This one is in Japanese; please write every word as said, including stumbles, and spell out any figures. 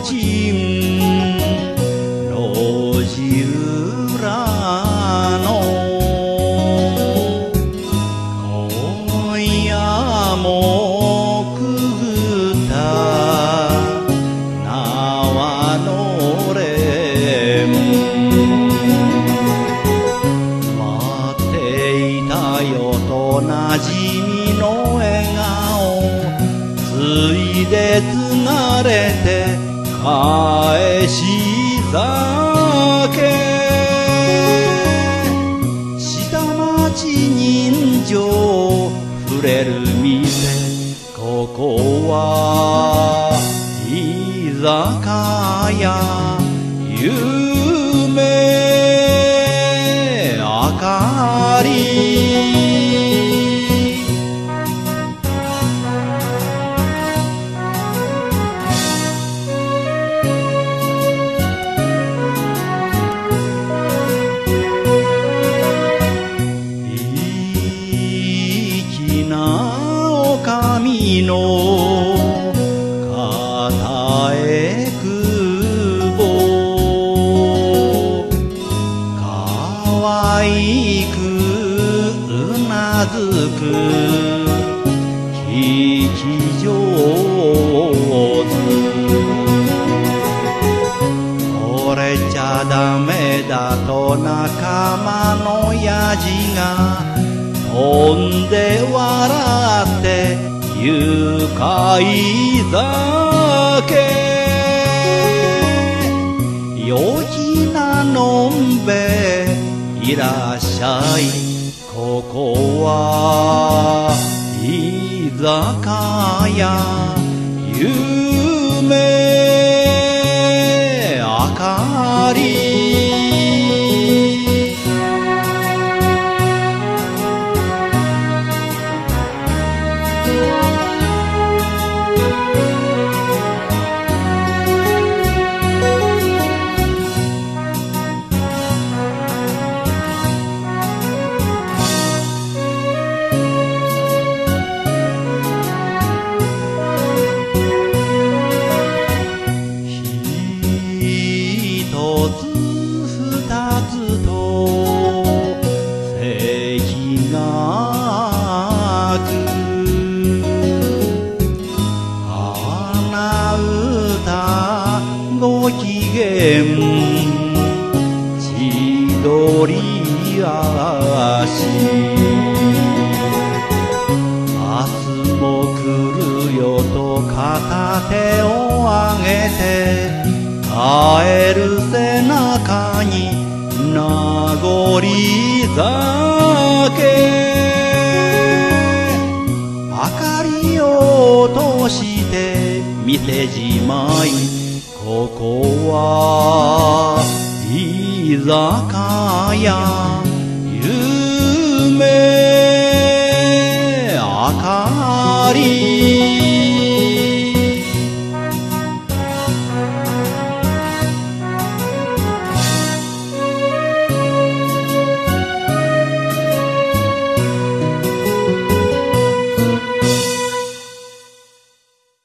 人路地裏の今夜もくぐった縄のれん待っていたよとなじみの笑顔ついでつがれて返し酒下町人情触れる店ここは居酒屋夢明かり神の片へくぼ可愛くうなずく聞き上手これちゃダメだと仲間のやじが飛んで笑って愉快酒陽気なのんべいらっしゃいここは居酒屋夢明かりご機嫌千鳥足明日も来るよと片手を上げて帰る背中に名残酒明かりを落として店じまいここは居酒屋夢明かり